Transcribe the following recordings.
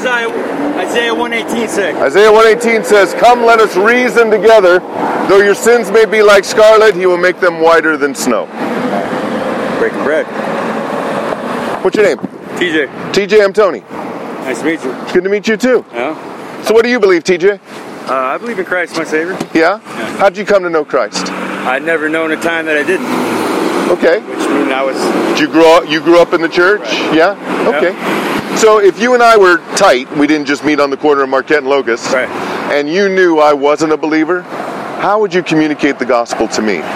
Isaiah 1:18 say? Isaiah 1:18 says, "Come, let us reason together. Though your sins may be like scarlet, he will make them whiter than snow." Breaking bread. What's your name? TJ. TJ, I'm Tony. Nice to meet you. Good to meet you too. Yeah. So what do you believe, TJ? I believe in Christ, my Savior. Yeah? How did you come to know Christ? I'd never known a time that I didn't. Okay. Which means I was... Did you grew up in the church? Right. Yeah? Okay. So if you and I were tight, we didn't just meet on the corner of Marquette and Locust, right, and you knew I wasn't a believer, how would you communicate the gospel to me?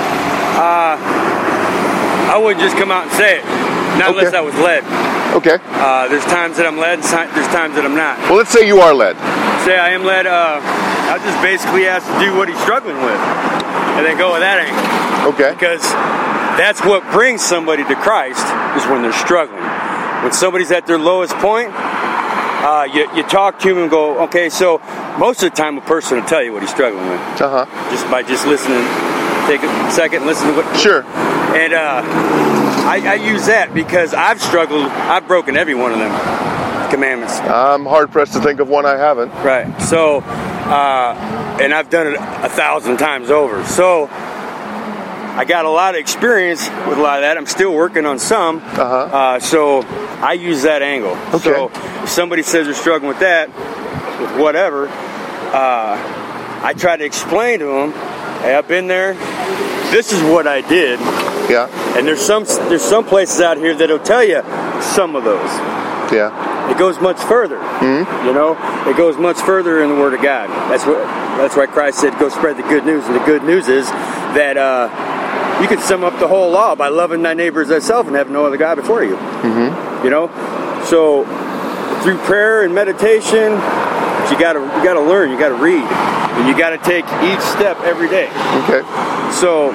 I wouldn't just come out and say it. Not unless I was led. Okay. There's times that I'm led, there's times that I'm not. Well, let's say you are led. Say I am led, I'll just basically ask to do what he's struggling with. And then go with that angle. Okay. Because that's what brings somebody to Christ, is when they're struggling. When somebody's at their lowest point, you talk to him and go, okay, so most of the time a person will tell you what he's struggling with. Just by just listening. Take a second and listen to what... Sure. And I use that because I've struggled. I've broken every one of them commandments. I'm hard-pressed to think of one I haven't. Right. So, and I've done it 1,000 times over. So, I got a lot of experience with a lot of that. I'm still working on some. So, I use that angle. Okay. So, if somebody says they're struggling with that, with whatever, I try to explain to them, hey, I've been there. This is what I did. Yeah. And there's some places out here that'll tell you some of those. Yeah. It goes much further. Mm-hmm. You know, it goes much further in the Word of God. That's why Christ said, "Go spread the good news." And the good news is that you can sum up the whole law by loving thy neighbor as thyself and have no other God before you. Mm-hmm. You know, so through prayer and meditation, you gotta learn. You gotta read. And you got to take each step every day. Okay. So,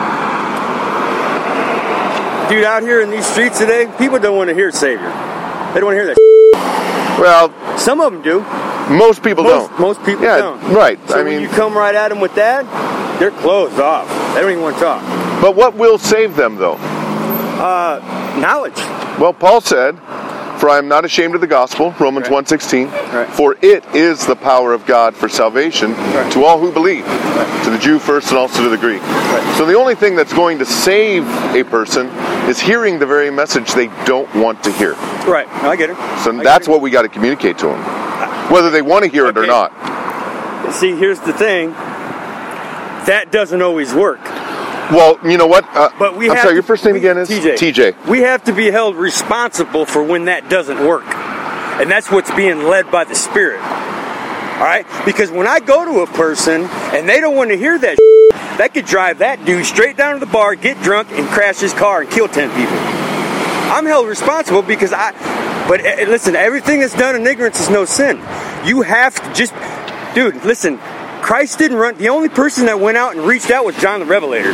dude, out here in these streets today, people don't want to hear Savior. They don't want to hear that. Well, some of them do. Most people don't. Most people don't. Right. So when you come right at them with that, they're closed off. They don't even want to talk. But what will save them, though? Knowledge. Well, Paul said, "For I am not ashamed of the gospel," Romans 1:16. Right. "For it is the power of God for salvation to all who believe, to the Jew first and also to the Greek." Right. So the only thing that's going to save a person is hearing the very message they don't want to hear. Right. I get it. So that's what we got to communicate to them, whether they want to hear it or not. See, here's the thing. That doesn't always work. Well, you know what? But we I'm sorry, your first name again is? TJ. We have to be held responsible for when that doesn't work. And that's what's being led by the Spirit. All right? Because when I go to a person and they don't want to hear that that could drive that dude straight down to the bar, get drunk, and crash his car and kill 10 people. I'm held responsible because but listen, everything that's done in ignorance is no sin. You have to just... Dude, listen... Christ didn't run. The only person that went out and reached out was John the Revelator.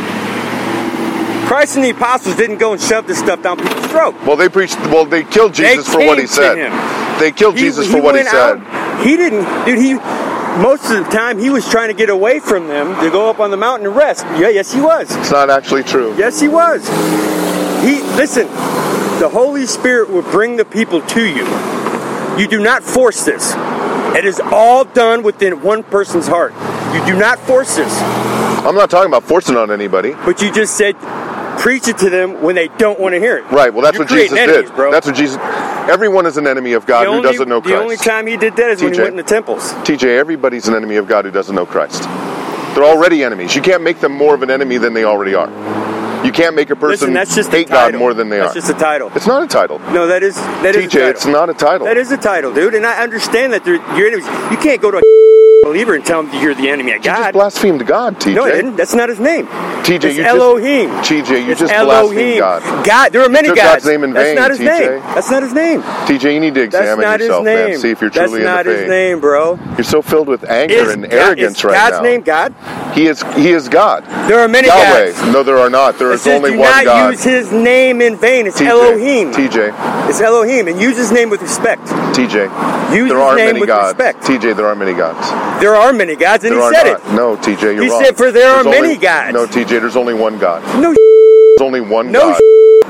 Christ and the apostles didn't go and shove this stuff down people's throat. Well, they killed Jesus for what he said. They killed Jesus for what he said. He didn't, dude. Most of the time, he was trying to get away from them to go up on the mountain and rest. Yeah, yes, he was. It's not actually true. Yes, he was. Listen. The Holy Spirit will bring the people to you. You do not force this. It is all done within one person's heart. You do not force this. I'm not talking about forcing on anybody. But you just said, preach it to them when they don't want to hear it. Right, well that's what Jesus did. Bro. That's what Jesus... Everyone is an enemy of God who doesn't know Christ. The only time he did that is when he went in the temples. TJ, everybody's an enemy of God who doesn't know Christ. They're already enemies. You can't make them more of an enemy than they already are. You can't make a person hate God more than they are. That's just a title. It's not a title. No, that is TJ, it's not a title. That is a title, dude. And I understand that you're enemies. You can't go to a believer and tell him you're the enemy of God. You just blasphemed God, TJ. No, I didn't. That's not his name. TJ, it's Elohim. TJ, you just blasphemed God. God, there are many gods. God's name in vain, That's not his TJ. name. That's not his name. TJ, you need to examine yourself, man. See if you're truly in the faith. That's not his name, bro. You're so filled with anger and arrogance right now. Is God's name God? He is God. There are many gods. No, there are not. There is only one God. Do not use his name in vain. It's TJ, Elohim. TJ. It's Elohim. And use his name with respect. TJ. Use there his are name many with gods. respect. TJ, there are many gods. There are many gods, and there he said it. No, TJ, you're wrong. He said, for there are many gods. No, TJ, there's only one God. No, there's only one God.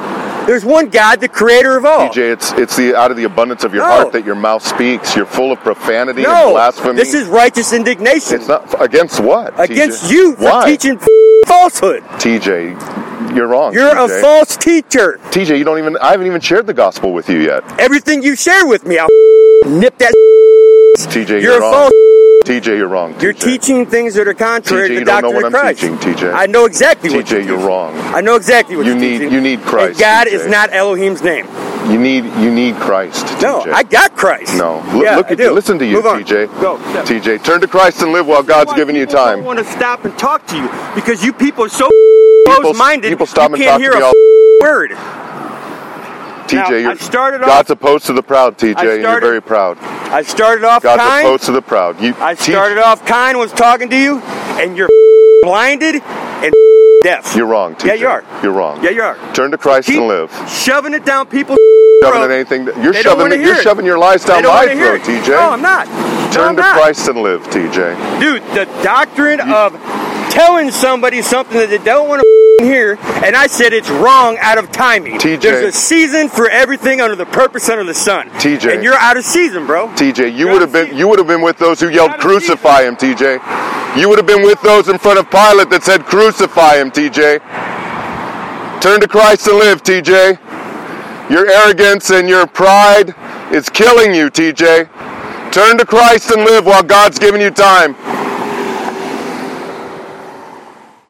There's one God, the creator of all. TJ, it's the out of the abundance of your heart that your mouth speaks. You're full of profanity and blasphemy. This is righteous indignation. It's not against what? Against TJ? you for Why? teaching falsehood. TJ, you're wrong. You're TJ. a false teacher. TJ, I haven't even shared the gospel with you yet. Everything you share with me, I'll nip that. TJ, you're wrong. False. TJ, you're wrong. TJ. You're teaching things that are contrary to the doctrine of Christ. You don't know what I'm teaching, TJ. I know exactly what you're TJ, you're wrong. I know exactly what you're teaching. You need Christ. And God TJ. is not Elohim's name. You need Christ, TJ. No, I got Christ. No. Look at you. Listen to you, TJ. Go. TJ, turn to Christ and live while God's giving you time. I don't want to stop and talk to you because you people are so close-minded. People stop you and can't talk hear to me a all word. TJ, now, God's opposed to the proud, TJ, and you're very proud. I started off God's kind. opposed to the proud. I started off kind, was talking to you, and you're blinded and deaf. You're wrong, TJ. Yeah, you are. You're wrong. Yeah, you are. Turn to Christ and live. Shoving it down people's shoving at anything. You're shoving your lies down my throat, TJ. No, I'm not. Turn to Christ and live, TJ. Dude, the doctrine of telling somebody something that they don't want to hear, and I said it's wrong out of timing. TJ. There's a season for everything under the purpose under the sun. TJ. And you're out of season, bro. TJ, you would have been with those who yelled crucify him, TJ. You would have been with those in front of Pilate that said crucify him, TJ. Turn to Christ and live, TJ. Your arrogance and your pride is killing you, TJ. Turn to Christ and live while God's giving you time.